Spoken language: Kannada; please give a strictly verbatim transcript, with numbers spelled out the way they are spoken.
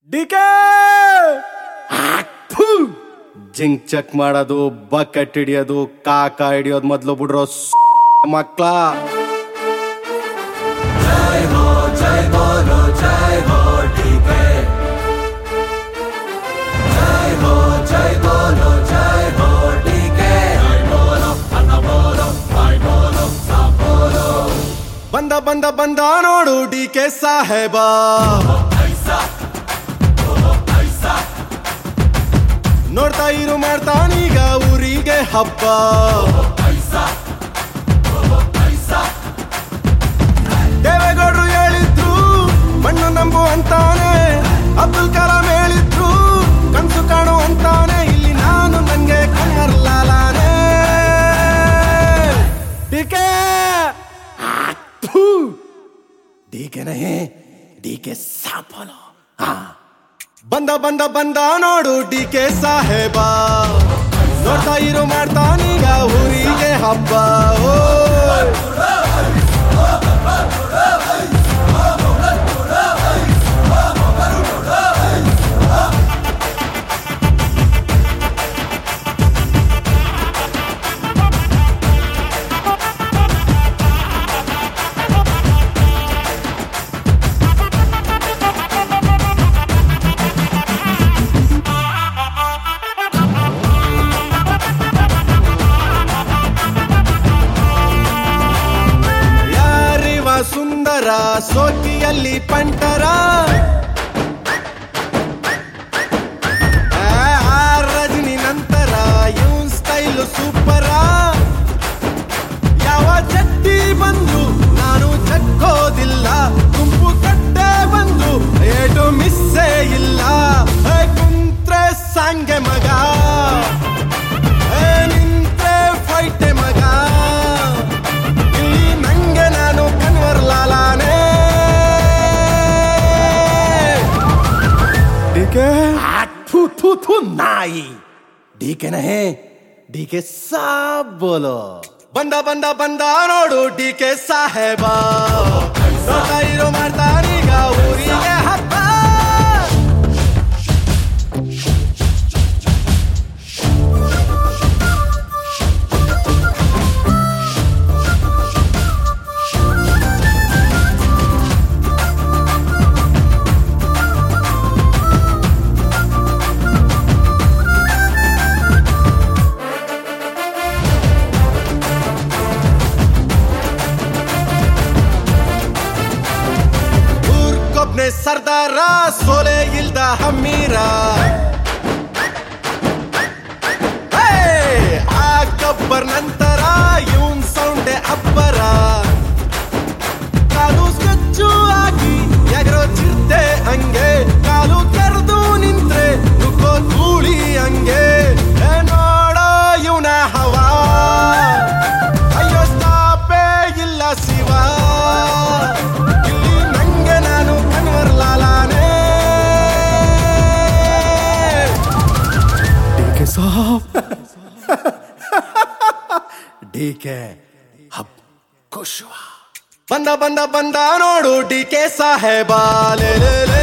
ಡಿಕೆ ಜಿಂಕ್ ಚೆಕ್ ಮಾಡೋದು, ಬಕೆಟ್ ಹಿಡಿಯೋದು, ಕಾಕ ಹಿಡಿಯೋದು ಮೊದಲು ಬಿಡ್ರೋ ಮಕ್ಳ. ಜೈ ಹೋ ಜೈ ಬೋಲೋ ಜೈ ಹೋ ಡಿಕೆ, ಜೈ ಹೋ ಜೈ ಬೋಲೋ ಜೈ ಹೋ ಡಿಕೆ, ಜೈ ಬೋಲೋ ಅನ್ನ ಬೋಲೋ ಜೈ ಬೋಲೋ ಸಾ ಬೋಲೋ. ಬಂದ ಬಂದ ಬಂದ ನೋಡು ಡಿಕೆ ಸಾಹೇಬ, ನೋಡ್ತಾ ಇರು ಮಾಡ್ತಾನೀಗ ಊರಿಗೆ ಹಬ್ಬ. ದೇವೇಗೌಡರು ಹೇಳಿದ್ರು ಮಣ್ಣು ನಂಬು ಅಂತಾನೆ, ಅಬ್ದುಲ್ ಕಲಾಂ ಹೇಳಿದ್ರು ಕನ್ಸು ಕಾಣು ಅಂತಾನೆ, ಇಲ್ಲಿ ನಾನು ನಂಗೆ ಕನ್ನರ್ಲಾಲಾನೆ. ಡಿಕೆ ಡಿಕೆ ನಹಿ ಡಿಕೆ ಸಾಪಲೋ. ಬಂದ ಬಂದ ಬಂದ ನೋಡು ಡಿಕೆ ಸಾಹೇಬ, ನೋಡ್ತಾ ಇರು ಮಾಡ್ತಾನೀಗ ಊರಿಗೆ ಹಬ್ಬ. ಓ ಸುಂದರ ಸೋಕಿಯಲ್ಲಿ ಪಂಟರ, ರಜನಿ ನಂತರ ಇವನ್ ಸ್ಟೈಲು ಸೂಪರ. ಯಾವ ಚಟ್ಟಿ ಬಂದು ನಾನು ಚಕ್ಕೋದಿಲ್ಲ, ಗುಂಪು ಕಟ್ಟೆ ಬಂದು ಏಟು ಮಿಸ್ಸೇ ಇಲ್ಲ. ಕುಂತ್ರೆ ಸಾಂಗೆ ಮಗ, ನಿಂತ್ರೆ ಫೈಟೆ ಮಗ, ಇಲ್ಲಿ ನಂಗೆ ನಾನು ಕನ್ವರ್ಲಾಲಾನೆ. ಡಿಕೆ ಥು ಥು ಥು ನಾಯಿ, ಡಿಕೆ ನಹೇ ಡಿಕೆ ಸಾಬ್ ಬೋಲೋ. ಬಂದ ಬಂದ ಬಂದ ನೋಡು ಡಿಕೆ ಸಾಹೇಬ, ನೋಡ್ತಾ ಇರೋ ಮಾಡ್ತಾನೀಗ ಊರಿಗೆ ಹಬ್ಬ. ಸರ್ದಾರ ಸೋಲೆ ಇಲ್ದ ಹಮ್ಮೀರ, ಆ ಗಬ್ಬರ್ ನಂತರ ಇವನ್ ಸೌಂಡೆ ಅಬ್ಬರ. ಕಾಲು ಸ್ಕೆಚ್ಚು ಹಾಕಿ ಎಗರೋ ಚಿರ್ತೆ ಹಂಗೆ, ಕಾಲು ಕೆರೆದು ನಿಂತ್ರೆ ನುಗ್ಗೋ ಧೂಳಿ ಹಂಗೆ. ನೋಡೋ ಇವನ ಹವಾ, ಅಯ್ಯೋ ಸ್ಟಾಪೇ ಇಲ್ಲ ಶಿವ, ಇಲ್ಲಿ ನಂಗೆ ನಾನು ಕನ್ವರ್ಲಾಲಾನೆ. ಡಿಕೆ ಸಾಬ್ ಡಿಕೆ ಹಬ್ ಖುಷ್ವಾ. ಬಂದ ಬಂದ ಬಂದ ನೋಡು ಡಿಕೆ ಸಾಹೇಬ, ಲೇ ಲೇ ಲೇ